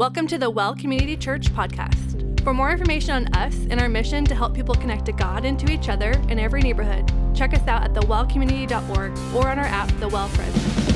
Welcome to the Well Community Church podcast. For more information on us and our mission to help people connect to God and to each other in every neighborhood, check us out at thewellcommunity.org or on our app, The Well Friends.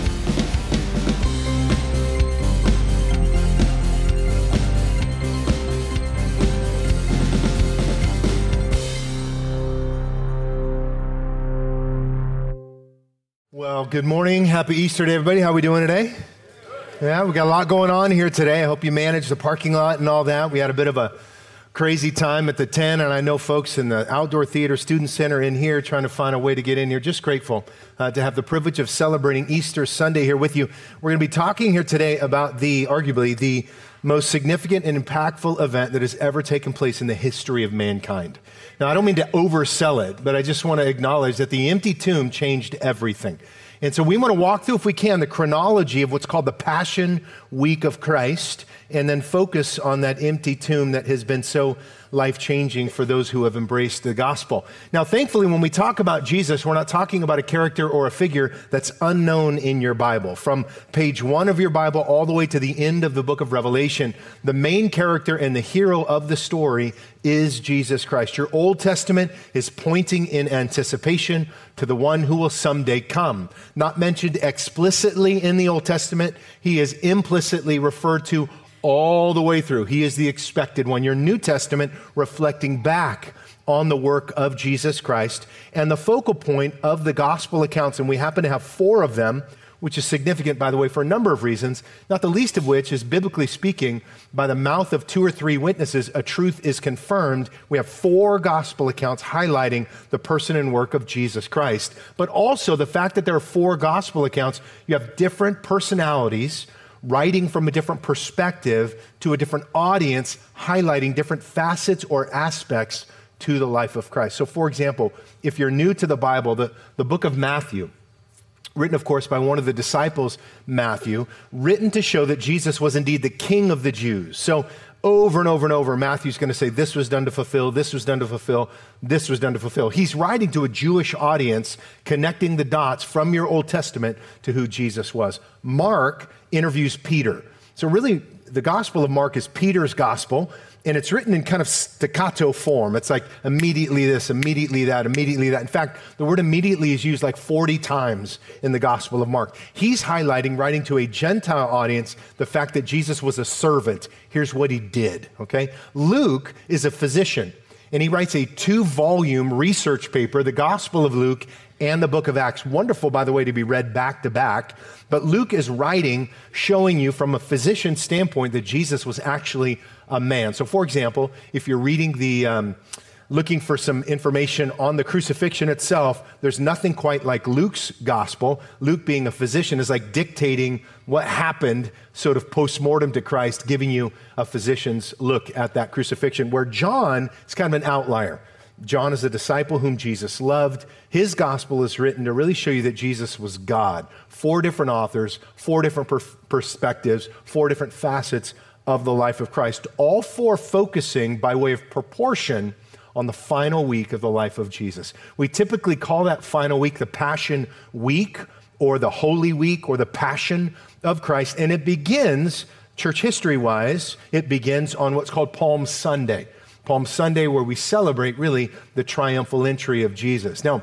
Well, good morning. Happy Easter to everybody. How are we doing today? Yeah, we got a lot going on here today. I hope you managed the parking lot and all that. We had a bit of a crazy time at the 10, and I know folks in the Outdoor Theater Student Center in here trying to find a way to get in here. Just grateful to have the privilege of celebrating Easter Sunday here with you. We're going to be talking here today about arguably the most significant and impactful event that has ever taken place in the history of mankind. Now, I don't mean to oversell it, but I just want to acknowledge that the empty tomb changed everything. And so we want to walk through, if we can, the chronology of what's called the Passion Week of Christ, and then focus on that empty tomb that has been so life-changing for those who have embraced the gospel. Now, thankfully, when we talk about Jesus, we're not talking about a character or a figure that's unknown in your Bible. From page 1 of your Bible all the way to the end of the book of Revelation, the main character and the hero of the story is Jesus Christ. Your Old Testament is pointing in anticipation to the one who will someday come. Not mentioned explicitly in the Old Testament, he is implicitly referred to all the way through. He is the expected one. Your New Testament reflecting back on the work of Jesus Christ and the focal point of the gospel accounts. And we happen to have 4 of them, which is significant, by the way, for a number of reasons, not the least of which is, biblically speaking, by the mouth of 2 or 3 witnesses, a truth is confirmed. We have 4 gospel accounts highlighting the person and work of Jesus Christ. But also the fact that there are 4 gospel accounts, you have different personalities writing from a different perspective to a different audience, highlighting different facets or aspects to the life of Christ. So, for example, if you're new to the Bible, the book of Matthew, written, of course, by one of the disciples, Matthew, written to show that Jesus was indeed the King of the Jews. So over and over and over, Matthew's going to say, this was done to fulfill, this was done to fulfill, this was done to fulfill. He's writing to a Jewish audience, connecting the dots from your Old Testament to who Jesus was. Mark interviews Peter. So really, the Gospel of Mark is Peter's gospel, and it's written in kind of staccato form. It's like immediately this, immediately that, immediately that. In fact, the word immediately is used like 40 times in the Gospel of Mark. He's highlighting, writing to a Gentile audience, the fact that Jesus was a servant. Here's what he did, okay? Luke is a physician, and he writes a 2-volume research paper, the Gospel of Luke and the book of Acts. Wonderful, by the way, to be read back to back. But Luke is writing, showing you from a physician standpoint that Jesus was actually a man. So, for example, if you're reading looking for some information on the crucifixion itself, there's nothing quite like Luke's gospel. Luke, being a physician, is like dictating what happened sort of post-mortem to Christ, giving you a physician's look at that crucifixion, where John is kind of an outlier. John is a disciple whom Jesus loved. His gospel is written to really show you that Jesus was God. 4 different authors, 4 different perspectives, 4 different facets of the life of Christ, all 4 focusing by way of proportion on the final week of the life of Jesus. We typically call that final week the Passion Week or the Holy Week or the Passion of Christ. And it begins, church history-wise, it begins on what's called Palm Sunday. Palm Sunday, where we celebrate really the triumphal entry of Jesus. Now,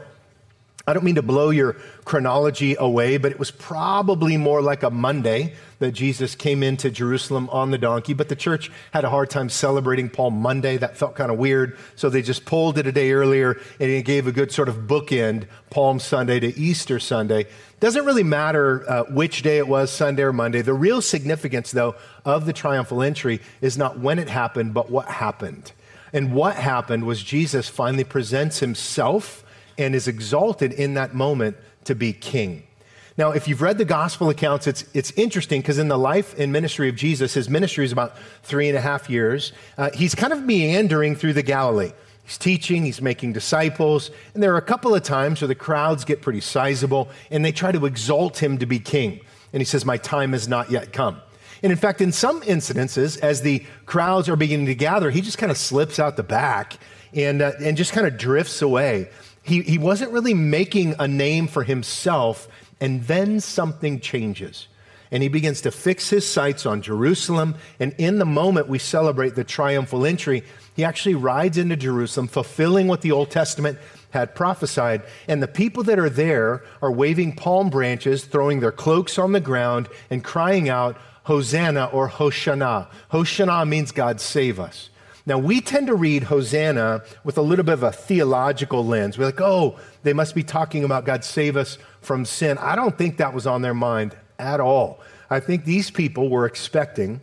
I don't mean to blow your chronology away, but it was probably more like a Monday that Jesus came into Jerusalem on the donkey, but the church had a hard time celebrating Palm Monday. That felt kind of weird, so they just pulled it a day earlier, and it gave a good sort of bookend, Palm Sunday to Easter Sunday. Doesn't really matter which day it was, Sunday or Monday. The real significance, though, of the triumphal entry is not when it happened, but what happened. And what happened was Jesus finally presents himself and is exalted in that moment to be king. Now, if you've read the gospel accounts, it's interesting because in the life and ministry of Jesus, his ministry is about 3.5 years. He's kind of meandering through the Galilee. He's teaching, he's making disciples, and there are a couple of times where the crowds get pretty sizable and they try to exalt him to be king. And he says, my time has not yet come. And in fact, in some incidences, as the crowds are beginning to gather, he just kind of slips out the back and just kind of drifts away. He wasn't really making a name for himself, and then something changes. and he begins to fix his sights on Jerusalem. And in the moment we celebrate the triumphal entry, he actually rides into Jerusalem, fulfilling what the Old Testament had prophesied. And the people that are there are waving palm branches, throwing their cloaks on the ground, and crying out, Hosanna or Hoshana. Hoshana means God save us. Now, we tend to read Hosanna with a little bit of a theological lens. We're like, oh, they must be talking about God save us from sin. I don't think that was on their mind at all. I think these people were expecting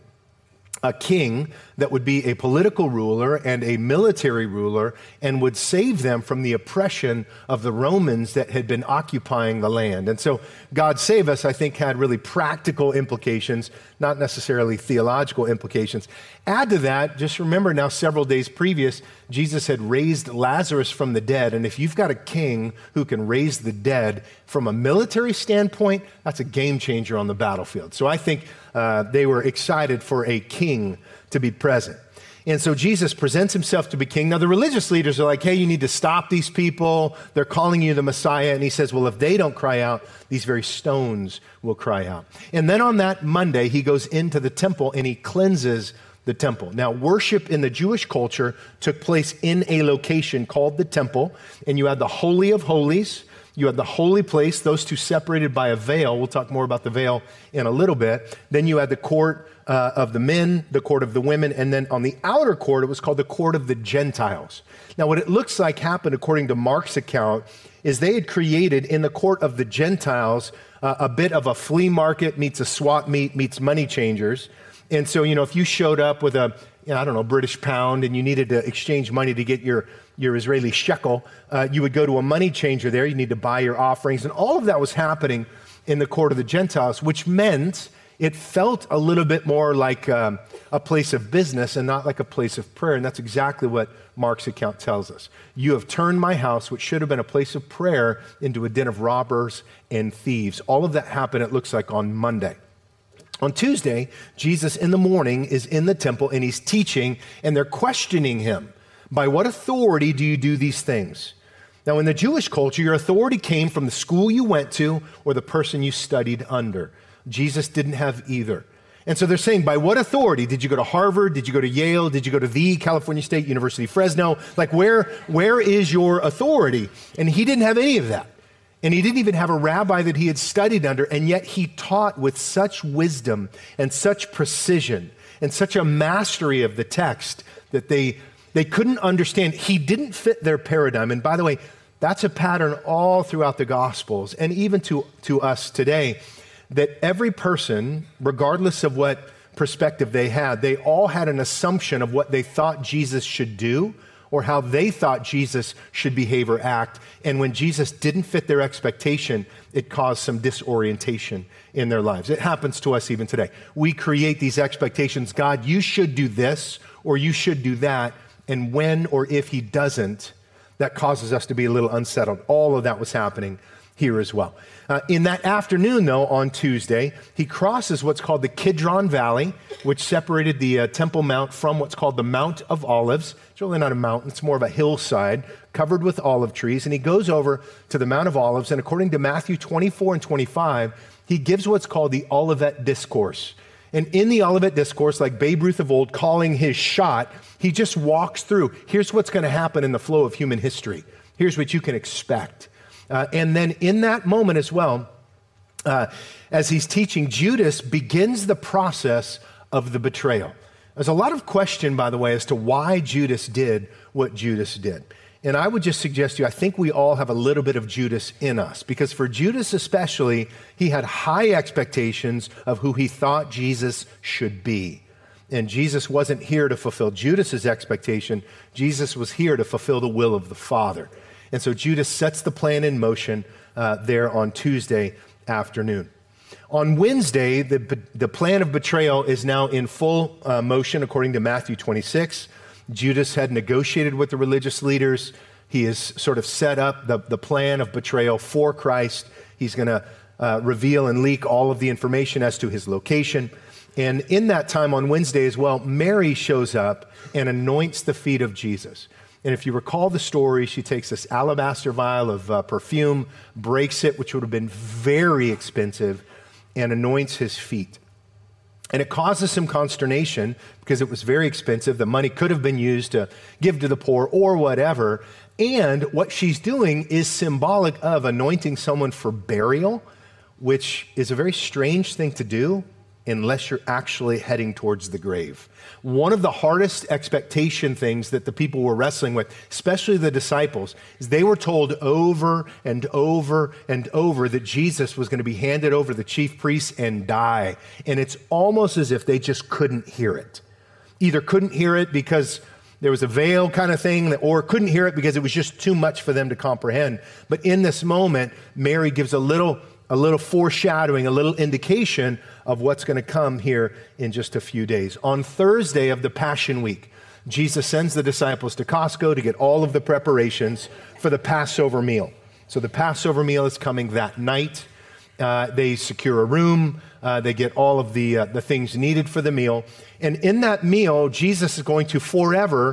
a king that would be a political ruler and a military ruler and would save them from the oppression of the Romans that had been occupying the land. And so God save us, I think, had really practical implications, not necessarily theological implications. Add to that, just remember now several days previous, Jesus had raised Lazarus from the dead. And if you've got a king who can raise the dead from a military standpoint, that's a game changer on the battlefield. So I think they were excited for a king to be present. And so Jesus presents himself to be king. Now, the religious leaders are like, hey, you need to stop these people. They're calling you the Messiah. And he says, well, if they don't cry out, these very stones will cry out. And then on that Monday, he goes into the temple and he cleanses the temple. Now, worship in the Jewish culture took place in a location called the temple. And you had the Holy of Holies. You had the holy place, those two separated by a veil. We'll talk more about the veil in a little bit. Then you had the court of the men, the court of the women, and then on the outer court, it was called the court of the Gentiles. Now, what it looks like happened, according to Mark's account, is they had created in the court of the Gentiles a bit of a flea market meets a swap meet meets money changers. And so, if you showed up with a, British pound and you needed to exchange money to get your Israeli shekel, you would go to a money changer there. You need to buy your offerings. And all of that was happening in the court of the Gentiles, which meant it felt a little bit more like a place of business and not like a place of prayer. And that's exactly what Mark's account tells us. You have turned my house, which should have been a place of prayer, into a den of robbers and thieves. All of that happened, it looks like, on Monday. On Tuesday, Jesus in the morning is in the temple and he's teaching, and they're questioning him. By what authority do you do these things? Now, in the Jewish culture, your authority came from the school you went to or the person you studied under. Jesus didn't have either. And so they're saying, by what authority? Did you go to Harvard? Did you go to Yale? Did you go to the California State University, Fresno? Like, where is your authority? And he didn't have any of that. And he didn't even have a rabbi that he had studied under, and yet he taught with such wisdom and such precision and such a mastery of the text that they couldn't understand. He didn't fit their paradigm. And by the way, that's a pattern all throughout the Gospels and even to us today, that every person, regardless of what perspective they had, they all had an assumption of what they thought Jesus should do or how they thought Jesus should behave or act. And when Jesus didn't fit their expectation, it caused some disorientation in their lives. It happens to us even today. We create these expectations. God, you should do this or you should do that. And when or if he doesn't, that causes us to be a little unsettled. All of that was happening here as well. In that afternoon, though, on Tuesday, he crosses what's called the Kidron Valley, which separated the Temple Mount from what's called the Mount of Olives. It's really not a mountain, it's more of a hillside covered with olive trees. And he goes over to the Mount of Olives, and according to Matthew 24 and 25, he gives what's called the Olivet Discourse. And in the Olivet Discourse, like Babe Ruth of old calling his shot, he just walks through. Here's what's going to happen in the flow of human history. Here's what you can expect. And then in that moment as well, as he's teaching, Judas begins the process of the betrayal. There's a lot of question, by the way, as to why Judas did what Judas did. And I would just suggest to you, I think we all have a little bit of Judas in us, because for Judas especially, he had high expectations of who he thought Jesus should be. And Jesus wasn't here to fulfill Judas's expectation. Jesus was here to fulfill the will of the Father. And so Judas sets the plan in motion there on Tuesday afternoon. On Wednesday, the plan of betrayal is now in full motion according to Matthew 26. Judas had negotiated with the religious leaders. He has sort of set up the plan of betrayal for Christ. He's going to reveal and leak all of the information as to his location. And in that time on Wednesday as well, Mary shows up and anoints the feet of Jesus. And if you recall the story, she takes this alabaster vial of perfume, breaks it, which would have been very expensive, and anoints his feet. And it causes some consternation because it was very expensive. The money could have been used to give to the poor or whatever. And what she's doing is symbolic of anointing someone for burial, which is a very strange thing to do unless you're actually heading towards the grave. One of the hardest expectation things that the people were wrestling with, especially the disciples, is they were told over and over and over that Jesus was going to be handed over to the chief priests and die. And it's almost as if they just couldn't hear it. Either couldn't hear it because there was a veil kind of thing, or couldn't hear it because it was just too much for them to comprehend. But in this moment, Mary gives a little foreshadowing, a little indication of what's going to come here in just a few days. On Thursday of the Passion Week, Jesus sends the disciples to Costco to get all of the preparations for the Passover meal. So the Passover meal is coming that night. They secure a room. They get all of the things needed for the meal. And in that meal, Jesus is going to forever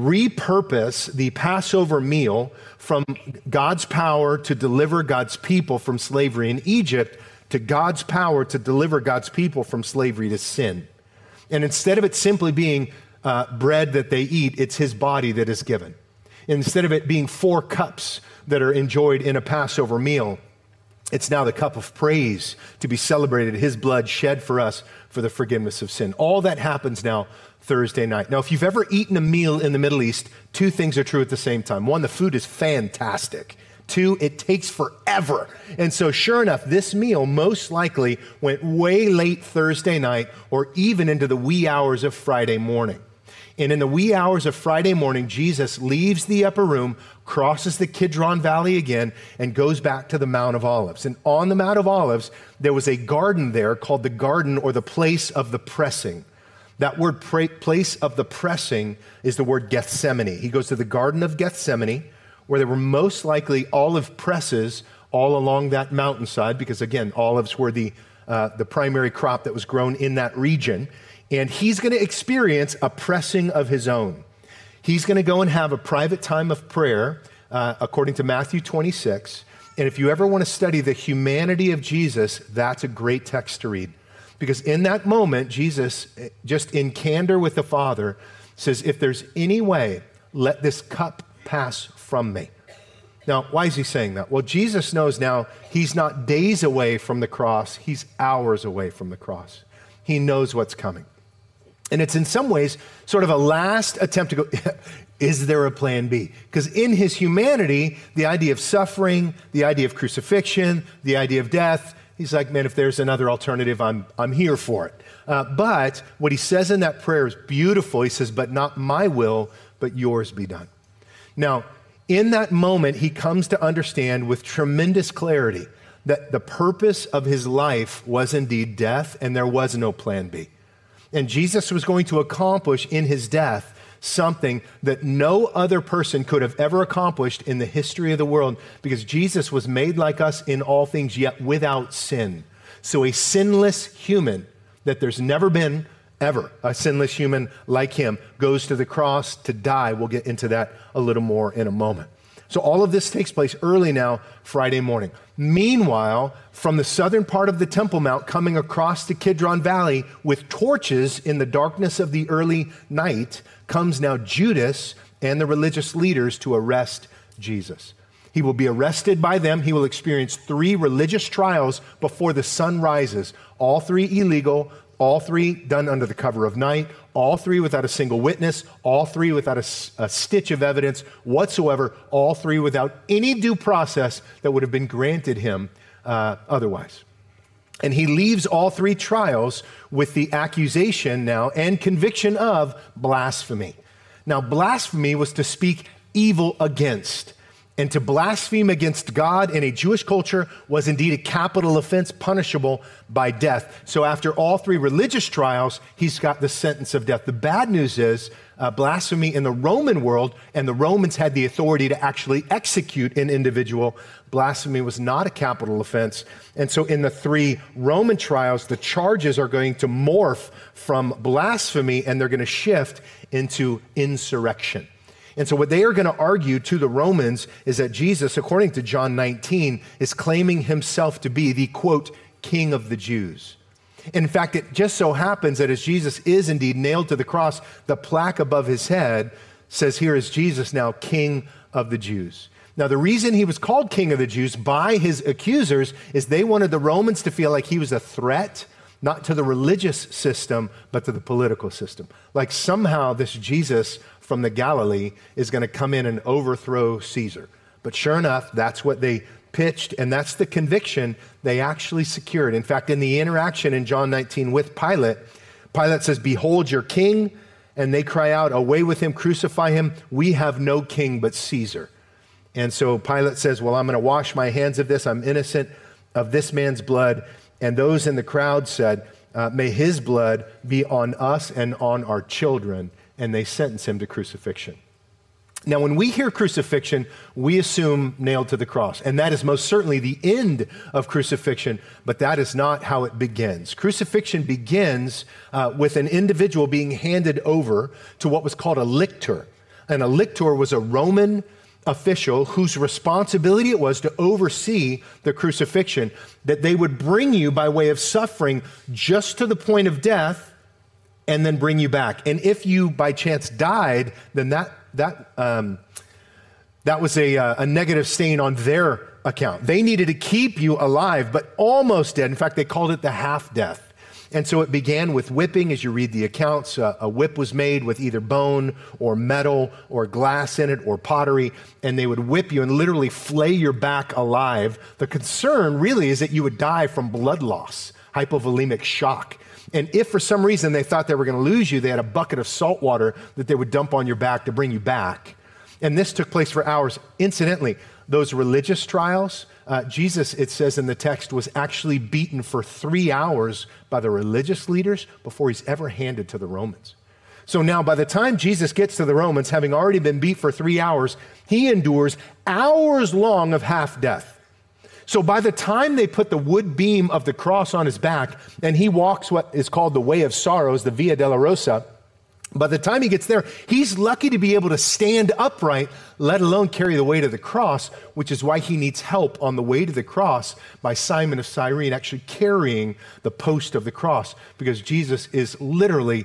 repurpose the Passover meal from God's power to deliver God's people from slavery in Egypt to God's power to deliver God's people from slavery to sin. And instead of it simply being bread that they eat, it's his body that is given. Instead of it being 4 cups that are enjoyed in a Passover meal, it's now the cup of praise to be celebrated, his blood shed for us for the forgiveness of sin. All that happens now Thursday night. Now, if you've ever eaten a meal in the Middle East, 2 things are true at the same time. 1, the food is fantastic. 2, it takes forever. And so sure enough, this meal most likely went way late Thursday night or even into the wee hours of Friday morning. And in the wee hours of Friday morning, Jesus leaves the upper room, crosses the Kidron Valley again, and goes back to the Mount of Olives. And on the Mount of Olives, there was a garden there called the garden or the place of the pressing. That word place of the pressing is the word Gethsemane. He goes to the Garden of Gethsemane, where there were most likely olive presses all along that mountainside, because again, olives were the primary crop that was grown in that region. And he's going to experience a pressing of his own. He's going to go and have a private time of prayer, according to Matthew 26. And if you ever want to study the humanity of Jesus, that's a great text to read. Because in that moment, Jesus, just in candor with the Father, says, if there's any way, let this cup pass from me. Now, why is he saying that? Well, Jesus knows now he's not days away from the cross, he's hours away from the cross. He knows what's coming. And it's in some ways sort of a last attempt to go, is there a plan B? Because in his humanity, the idea of suffering, the idea of crucifixion, the idea of death, he's like, man, if there's another alternative, I'm here for it. But what he says in that prayer is beautiful. He says, but not my will, but yours be done. Now, in that moment, he comes to understand with tremendous clarity that the purpose of his life was indeed death, and there was no plan B. And Jesus was going to accomplish in his death something that no other person could have ever accomplished in the history of the world, because Jesus was made like us in all things, yet without sin. So a sinless human that there's never been ever a sinless human like him goes to the cross to die. We'll get into that a little more in a moment. So all of this takes place early now, Friday morning. Meanwhile, from the southern part of the Temple Mount, coming across the Kidron Valley with torches in the darkness of the early night, comes now Judas and the religious leaders to arrest Jesus. He will be arrested by them. He will experience 3 religious trials before the sun rises, all 3 illegal, all 3 done under the cover of night, all 3 without a single witness, all 3 without a stitch of evidence whatsoever, all 3 without any due process that would have been granted him otherwise. And he leaves all 3 trials with the accusation now and conviction of blasphemy. Now, blasphemy was to speak evil against. And to blaspheme against God in a Jewish culture was indeed a capital offense punishable by death. So after all 3 religious trials, he's got the sentence of death. The bad news is blasphemy in the Roman world, and the Romans had the authority to actually execute an individual. Blasphemy was not a capital offense. And so in the 3 Roman trials, the charges are going to morph from blasphemy, and they're going to shift into insurrection. And so what they are going to argue to the Romans is that Jesus, according to John 19, is claiming himself to be the, quote, King of the Jews. In fact, it just so happens that as Jesus is indeed nailed to the cross, the plaque above his head says, here is Jesus now King of the Jews. Now, the reason he was called King of the Jews by his accusers is they wanted the Romans to feel like he was a threat, not to the religious system, but to the political system. Like somehow this Jesus from the Galilee is going to come in and overthrow Caesar. But sure enough, that's what they pitched, and that's the conviction they actually secured. In fact, in the interaction in John 19 with Pilate, Pilate says, behold your king, and they cry out, away with him, crucify him. We have no king but Caesar. And so Pilate says, well, I'm going to wash my hands of this. I'm innocent of this man's blood. And those in the crowd said, may his blood be on us and on our children. And they sentence him to crucifixion. Now, when we hear crucifixion, we assume nailed to the cross. And that is most certainly the end of crucifixion, but that is not how it begins. Crucifixion begins with an individual being handed over to what was called a lictor. And a lictor was a Roman official whose responsibility it was to oversee the crucifixion, that they would bring you by way of suffering just to the point of death and then bring you back. And if you by chance died, then that was a negative stain on their account. They needed to keep you alive, but almost dead. In fact, they called it the half-death. And so it began with whipping. As you read the accounts, a whip was made with either bone or metal or glass in it or pottery, and they would whip you and literally flay your back alive. The concern really is that you would die from blood loss, hypovolemic shock. And if for some reason they thought they were going to lose you, they had a bucket of salt water that they would dump on your back to bring you back. And this took place for hours. Incidentally, those religious trials, Jesus, it says in the text, was actually beaten for 3 hours by the religious leaders before he's ever handed to the Romans. So now by the time Jesus gets to the Romans, having already been beat for 3 hours, he endures hours long of half death. So by the time they put the wood beam of the cross on his back and he walks what is called the Way of Sorrows, the Via Dolorosa, by the time he gets there, he's lucky to be able to stand upright, let alone carry the weight of the cross, which is why he needs help on the way to the cross by Simon of Cyrene actually carrying the post of the cross, because Jesus is literally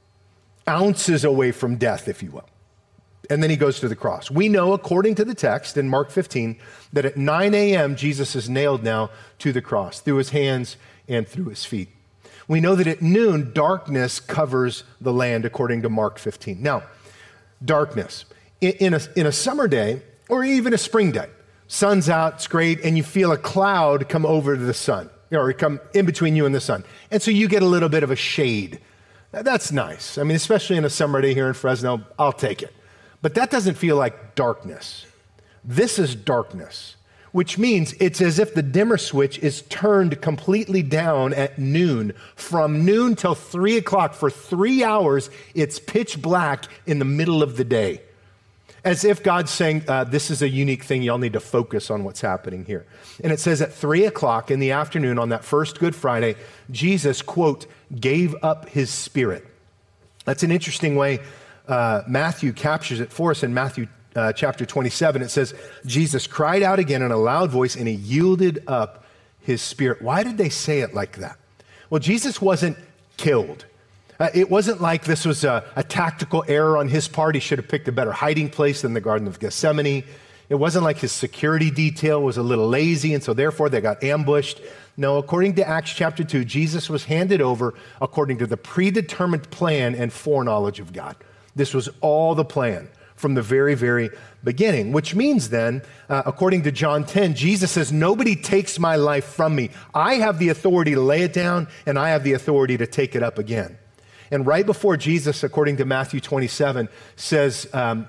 ounces away from death, if you will. And then he goes to the cross. We know, according to the text in Mark 15, that at 9 a.m., Jesus is nailed now to the cross, through his hands and through his feet. We know that at noon, darkness covers the land, according to Mark 15. Now, darkness. In a summer day, or even a spring day, sun's out, it's great, and you feel a cloud come over to the sun, or come in between you and the sun. And so you get a little bit of a shade. That's nice. I mean, especially in a summer day here in Fresno, I'll take it. But that doesn't feel like darkness. This is darkness, which means it's as if the dimmer switch is turned completely down at noon. From noon till 3 o'clock, for 3 hours, it's pitch black in the middle of the day. As if God's saying, this is a unique thing, y'all need to focus on what's happening here. And it says at 3 o'clock in the afternoon on that first Good Friday, Jesus, quote, gave up his spirit. That's an interesting way Matthew captures it for us in Matthew chapter 27. It says, Jesus cried out again in a loud voice and he yielded up his spirit. Why did they say it like that? Well, Jesus wasn't killed. It wasn't like this was a tactical error on his part. He should have picked a better hiding place than the Garden of Gethsemane. It wasn't like his security detail was a little lazy and so therefore they got ambushed. No, according to Acts chapter 2, Jesus was handed over according to the predetermined plan and foreknowledge of God. This was all the plan from the very, very beginning, which means then, according to John 10, Jesus says, nobody takes my life from me. I have the authority to lay it down and I have the authority to take it up again. And right before Jesus, according to Matthew 27, says,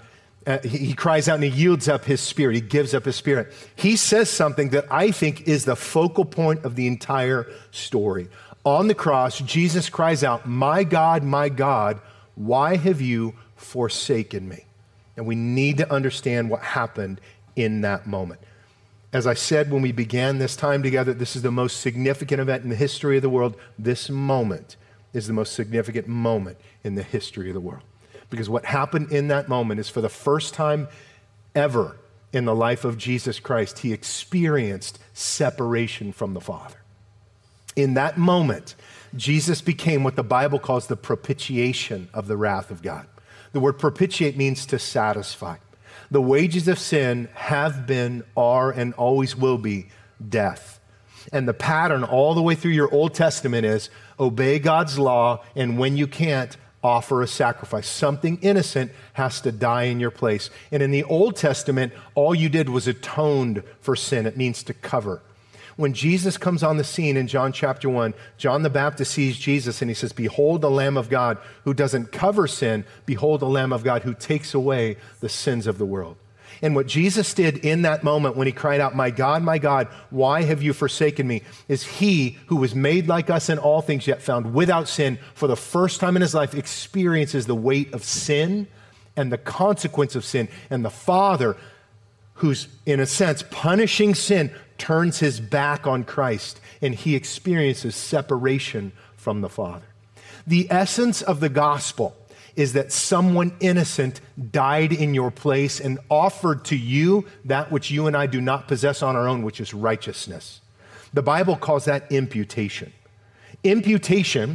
he cries out and he yields up his spirit. He gives up his spirit. He says something that I think is the focal point of the entire story. On the cross, Jesus cries out, my God, why have you forsaken me? And we need to understand what happened in that moment. As I said when we began this time together, this is the most significant event in the history of the world. This moment is the most significant moment in the history of the world. Because what happened in that moment is for the first time ever in the life of Jesus Christ, he experienced separation from the Father. In that moment, Jesus became what the Bible calls the propitiation of the wrath of God. The word propitiate means to satisfy. The wages of sin have been, are, and always will be death. And the pattern all the way through your Old Testament is obey God's law, and when you can't, offer a sacrifice. Something innocent has to die in your place. And in the Old Testament, all you did was atoned for sin. It means to cover. When Jesus comes on the scene in John chapter 1, John the Baptist sees Jesus and he says, behold the Lamb of God who doesn't cover sin. Behold the Lamb of God who takes away the sins of the world. And what Jesus did in that moment when he cried out, my God, why have you forsaken me? Is he who was made like us in all things, yet found without sin, for the first time in his life experiences the weight of sin and the consequence of sin. And the Father, who's in a sense punishing sin, turns his back on Christ, and he experiences separation from the Father. The essence of the gospel is that someone innocent died in your place and offered to you that which you and I do not possess on our own, which is righteousness. The Bible calls that imputation. Imputation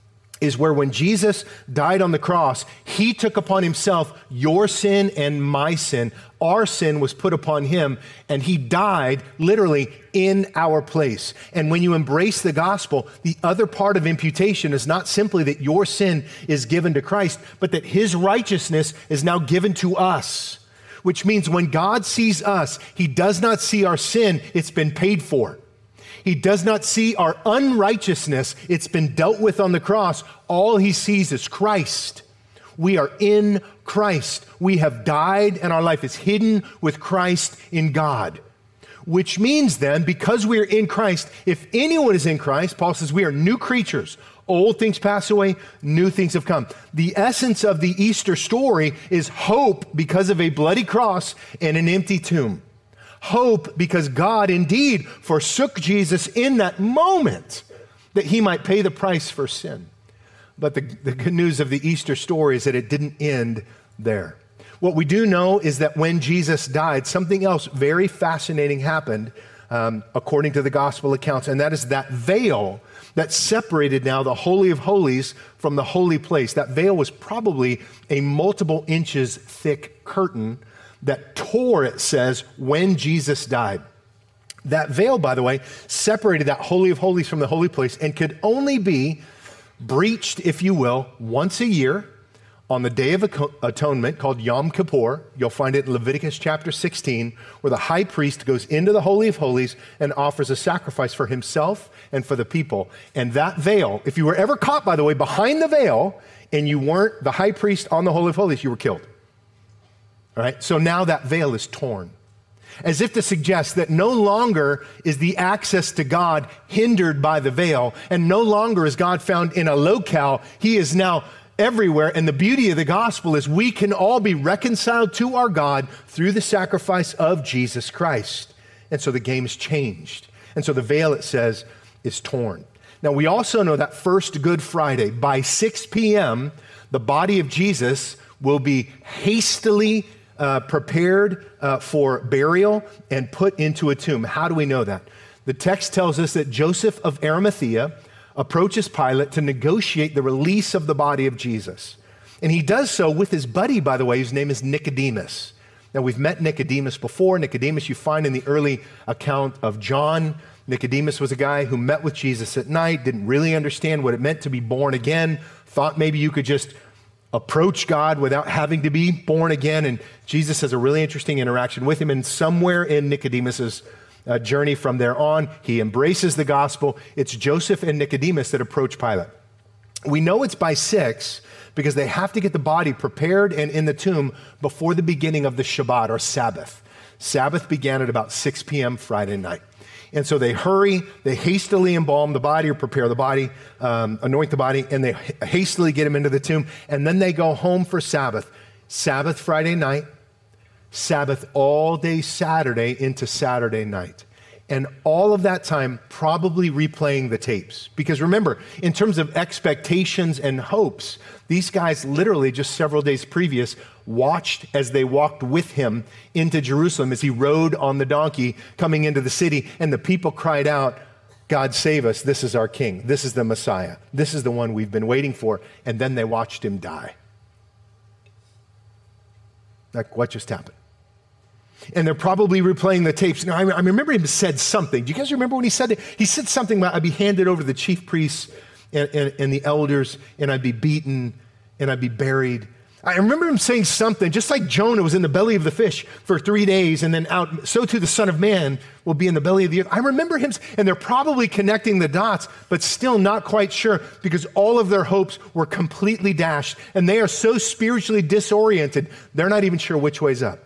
is where when Jesus died on the cross, he took upon himself your sin and my sin. Our sin was put upon him, and he died literally in our place. And when you embrace the gospel, the other part of imputation is not simply that your sin is given to Christ, but that his righteousness is now given to us, which means when God sees us, he does not see our sin, it's been paid for. He does not see our unrighteousness. It's been dealt with on the cross. All he sees is Christ. We are in Christ. We have died and our life is hidden with Christ in God. Which means then, because we are in Christ, if anyone is in Christ, Paul says we are new creatures. Old things pass away, new things have come. The essence of the Easter story is hope because of a bloody cross and an empty tomb. Hope because God indeed forsook Jesus in that moment that he might pay the price for sin. But the good news of the Easter story is that it didn't end there. What we do know is that when Jesus died, something else very fascinating happened according to the gospel accounts, and that is that veil that separated now the Holy of Holies from the holy place. That veil was probably a multiple inches thick curtain that tore, it says, when Jesus died. That veil, by the way, separated that Holy of Holies from the holy place and could only be breached, if you will, once a year on the Day of Atonement called Yom Kippur. You'll find it in Leviticus chapter 16, where the high priest goes into the Holy of Holies and offers a sacrifice for himself and for the people. And that veil, if you were ever caught, by the way, behind the veil and you weren't the high priest on the Holy of Holies, you were killed. All right, so now that veil is torn, as if to suggest that no longer is the access to God hindered by the veil, and no longer is God found in a locale. He is now everywhere, and the beauty of the gospel is we can all be reconciled to our God through the sacrifice of Jesus Christ. And so the game's changed. And so the veil, it says, is torn. Now, we also know that first Good Friday, by 6 p.m., the body of Jesus will be hastily prepared for burial and put into a tomb. How do we know that? The text tells us that Joseph of Arimathea approaches Pilate to negotiate the release of the body of Jesus. And he does so with his buddy, by the way, whose name is Nicodemus. Now, we've met Nicodemus before. Nicodemus you find in the early account of John. Nicodemus was a guy who met with Jesus at night, didn't really understand what it meant to be born again, thought maybe you could just approach God without having to be born again. And Jesus has a really interesting interaction with him. And somewhere in Nicodemus's journey from there on, he embraces the gospel. It's Joseph and Nicodemus that approach Pilate. We know it's by 6 because they have to get the body prepared and in the tomb before the beginning of the Shabbat or Sabbath. Sabbath began at about 6 p.m. Friday night. And so they hurry, they hastily embalm the body or prepare the body, anoint the body, and they hastily get him into the tomb. And then they go home for Sabbath. Sabbath Friday night, Sabbath all day Saturday into Saturday night. And all of that time probably replaying the tapes. Because remember, in terms of expectations and hopes, these guys literally just several days previous watched as they walked with him into Jerusalem as he rode on the donkey coming into the city. And the people cried out, God save us, this is our king. This is the Messiah. This is the one we've been waiting for. And then they watched him die. Like, what just happened? And they're probably replaying the tapes. Now, I remember him said something. Do you guys remember when he said it? He said something about I'd be handed over to the chief priests and the elders, and I'd be beaten, and I'd be buried. I remember him saying something, just like Jonah was in the belly of the fish for 3 days and then out, so too the Son of Man will be in the belly of the earth. I remember him, and they're probably connecting the dots, but still not quite sure because all of their hopes were completely dashed, and they are so spiritually disoriented, they're not even sure which way's up.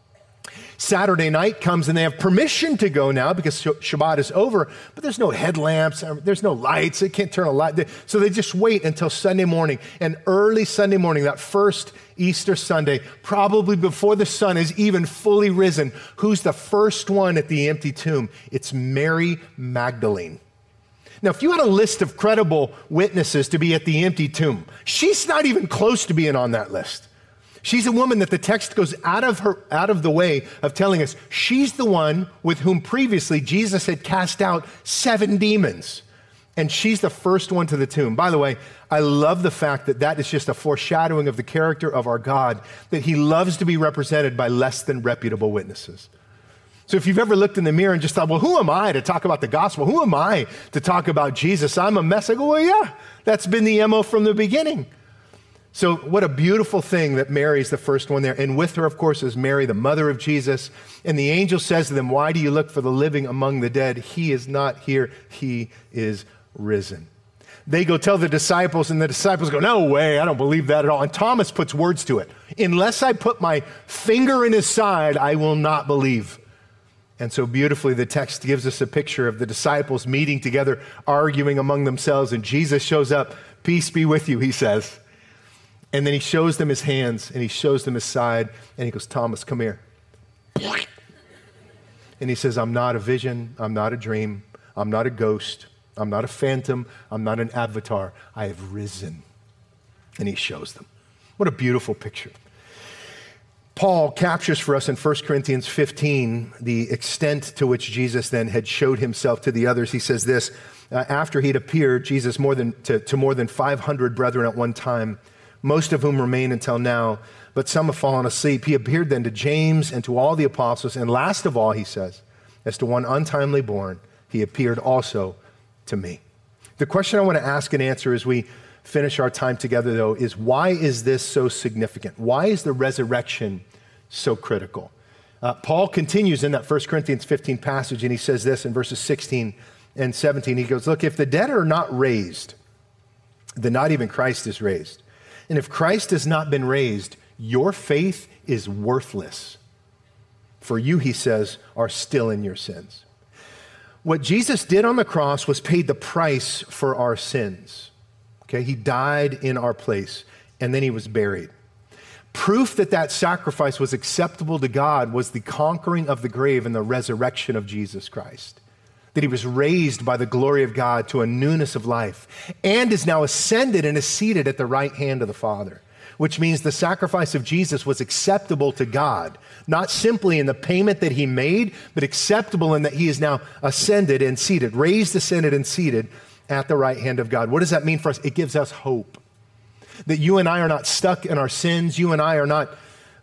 Saturday night comes and they have permission to go now because Shabbat is over, but there's no headlamps, there's no lights, they can't turn a light. So they just wait until Sunday morning. And early Sunday morning, that first Easter Sunday, probably before the sun is even fully risen, who's the first one at the empty tomb? It's Mary Magdalene. Now, if you had a list of credible witnesses to be at the empty tomb, she's not even close to being on that list. She's a woman that the text goes out of the way of telling us she's the one with whom previously Jesus had cast out 7 demons. And she's the first one to the tomb. By the way, I love the fact that that is just a foreshadowing of the character of our God, that he loves to be represented by less than reputable witnesses. So if you've ever looked in the mirror and just thought, well, who am I to talk about the gospel? Who am I to talk about Jesus? I'm a mess. I go, well, yeah, that's been the MO from the beginning. So what a beautiful thing that Mary's the first one there. And with her, of course, is Mary, the mother of Jesus. And the angel says to them, why do you look for the living among the dead? He is not here. He is risen. They go tell the disciples, and the disciples go, no way, I don't believe that at all. And Thomas puts words to it. Unless I put my finger in his side, I will not believe. And so beautifully, the text gives us a picture of the disciples meeting together, arguing among themselves. And Jesus shows up. Peace be with you, he says. And then he shows them his hands, and he shows them his side, and he goes, Thomas, come here. And he says, I'm not a vision, I'm not a dream, I'm not a ghost, I'm not a phantom, I'm not an avatar, I have risen. And he shows them. What a beautiful picture. Paul captures for us in 1 Corinthians 15 the extent to which Jesus then had showed himself to the others. He says this, after he'd appeared, Jesus, to more than 500 brethren at one time, most of whom remain until now, but some have fallen asleep. He appeared then to James and to all the apostles, and last of all, he says, as to one untimely born, he appeared also to me. The question I want to ask and answer as we finish our time together, though, is why is this so significant? Why is the resurrection so critical? Paul continues in that 1 Corinthians 15 passage, and he says this in verses 16 and 17. He goes, look, if the dead are not raised, then not even Christ is raised. And if Christ has not been raised, your faith is worthless. For you, he says, are still in your sins. What Jesus did on the cross was paid the price for our sins. Okay, he died in our place, and then he was buried. Proof that that sacrifice was acceptable to God was the conquering of the grave and the resurrection of Jesus Christ. That he was raised by the glory of God to a newness of life and is now ascended and is seated at the right hand of the Father, which means the sacrifice of Jesus was acceptable to God, not simply in the payment that he made, but acceptable in that he is now ascended and seated, raised, ascended, and seated at the right hand of God. What does that mean for us? It gives us hope that you and I are not stuck in our sins. You and I are not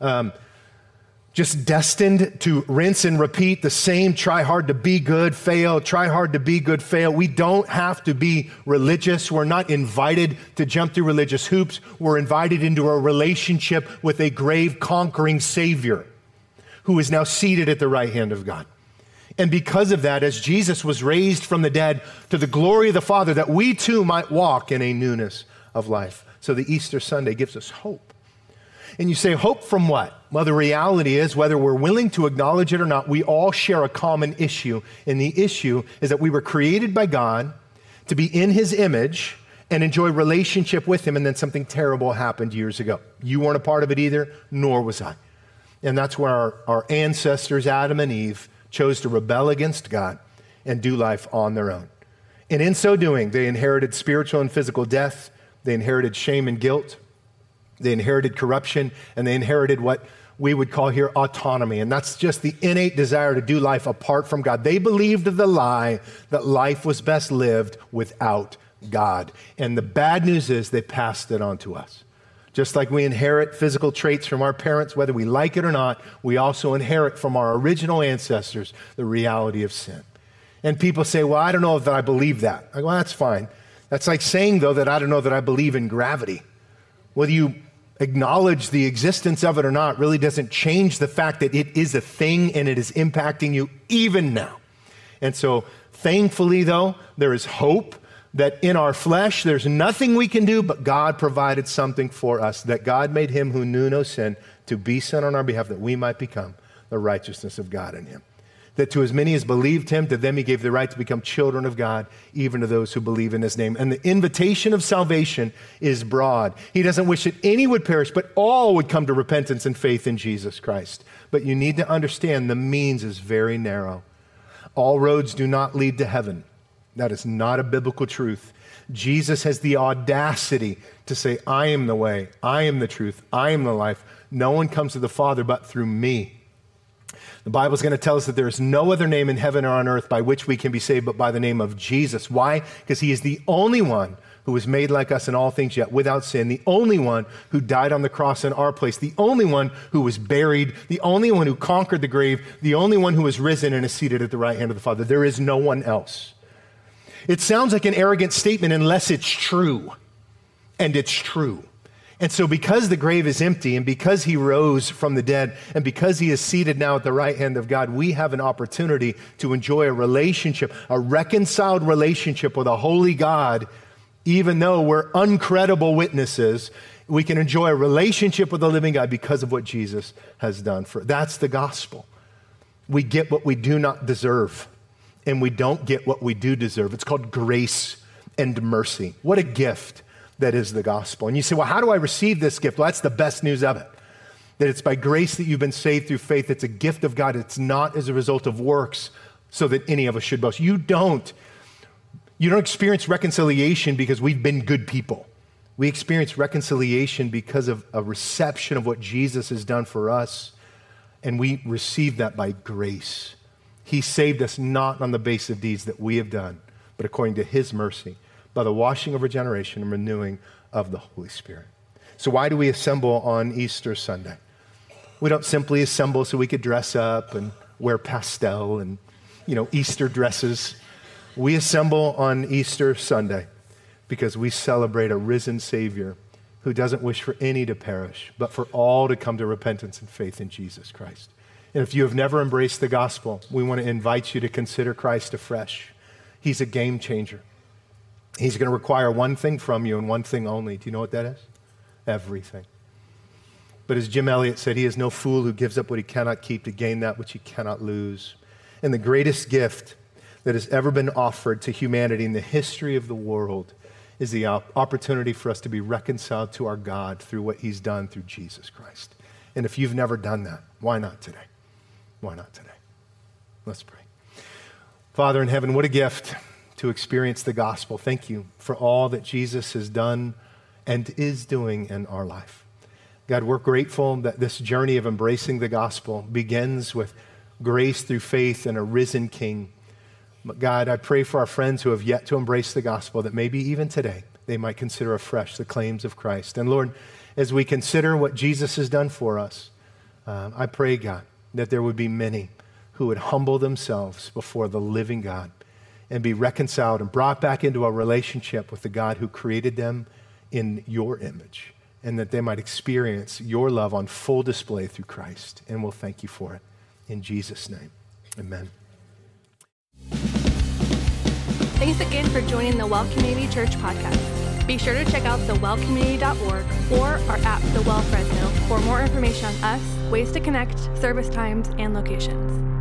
just destined to rinse and repeat the same try hard to be good, fail, try hard to be good, fail. We don't have to be religious. We're not invited to jump through religious hoops. We're invited into a relationship with a grave conquering Savior who is now seated at the right hand of God. And because of that, as Jesus was raised from the dead to the glory of the Father, that we too might walk in a newness of life. So the Easter Sunday gives us hope. And you say, hope from what? Well, the reality is, whether we're willing to acknowledge it or not, we all share a common issue. And the issue is that we were created by God to be in his image and enjoy relationship with him, and then something terrible happened years ago. You weren't a part of it either, nor was I. And that's where our ancestors, Adam and Eve, chose to rebel against God and do life on their own. And in so doing, they inherited spiritual and physical death. They inherited shame and guilt. They inherited corruption, and they inherited what we would call here autonomy. And that's just the innate desire to do life apart from God. They believed the lie that life was best lived without God. And the bad news is they passed it on to us. Just like we inherit physical traits from our parents, whether we like it or not, we also inherit from our original ancestors the reality of sin. And people say, well, I don't know if I believe that. I go, well, that's fine. That's like saying, though, that I don't know that I believe in gravity. Whether you acknowledge the existence of it or not really doesn't change the fact that it is a thing and it is impacting you even now. And so thankfully, though, there is hope that in our flesh, there's nothing we can do, but God provided something for us, that God made him who knew no sin to be sin on our behalf, that we might become the righteousness of God in him. That to as many as believed him, to them he gave the right to become children of God, even to those who believe in his name. And the invitation of salvation is broad. He doesn't wish that any would perish, but all would come to repentance and faith in Jesus Christ. But you need to understand the means is very narrow. All roads do not lead to heaven. That is not a biblical truth. Jesus has the audacity to say, I am the way, I am the truth, I am the life. No one comes to the Father but through me. The Bible is going to tell us that there is no other name in heaven or on earth by which we can be saved but by the name of Jesus. Why? Because he is the only one who was made like us in all things, yet without sin, the only one who died on the cross in our place, the only one who was buried, the only one who conquered the grave, the only one who was risen and is seated at the right hand of the Father. There is no one else. It sounds like an arrogant statement unless it's true, and it's true. And so because the grave is empty and because he rose from the dead and because he is seated now at the right hand of God, we have an opportunity to enjoy a relationship, a reconciled relationship with a holy God. Even though we're uncredible witnesses, we can enjoy a relationship with the living God because of what Jesus has done for us. That's the gospel. We get what we do not deserve, and we don't get what we do deserve. It's called grace and mercy. What a gift that is the gospel. And you say, well, how do I receive this gift? Well, that's the best news of it. That it's by grace that you've been saved through faith. It's a gift of God. It's not as a result of works so that any of us should boast. You don't experience reconciliation because we've been good people. We experience reconciliation because of a reception of what Jesus has done for us. And we receive that by grace. He saved us not on the basis of deeds that we have done, but according to his mercy, by the washing of regeneration and renewing of the Holy Spirit. So why do we assemble on Easter Sunday? We don't simply assemble so we could dress up and wear pastel and, Easter dresses. We assemble on Easter Sunday because we celebrate a risen Savior who doesn't wish for any to perish, but for all to come to repentance and faith in Jesus Christ. And if you have never embraced the gospel, we want to invite you to consider Christ afresh. He's a game changer. He's going to require one thing from you and one thing only. Do you know what that is? Everything. But as Jim Elliot said, he is no fool who gives up what he cannot keep to gain that which he cannot lose. And the greatest gift that has ever been offered to humanity in the history of the world is the opportunity for us to be reconciled to our God through what he's done through Jesus Christ. And if you've never done that, why not today? Why not today? Let's pray. Father in heaven, what a gift to experience the gospel. Thank you for all that Jesus has done and is doing in our life. God, we're grateful that this journey of embracing the gospel begins with grace through faith in a risen King. But God, I pray for our friends who have yet to embrace the gospel, that maybe even today they might consider afresh the claims of Christ. And Lord, as we consider what Jesus has done for us, I pray, God, that there would be many who would humble themselves before the living God and be reconciled and brought back into a relationship with the God who created them in your image, and that they might experience your love on full display through Christ. And we'll thank you for it. In Jesus' name, amen. Thanks again for joining the Well Community Church podcast. Be sure to check out thewellcommunity.org or our app, The Well Fresno, for more information on us, ways to connect, service times, and locations.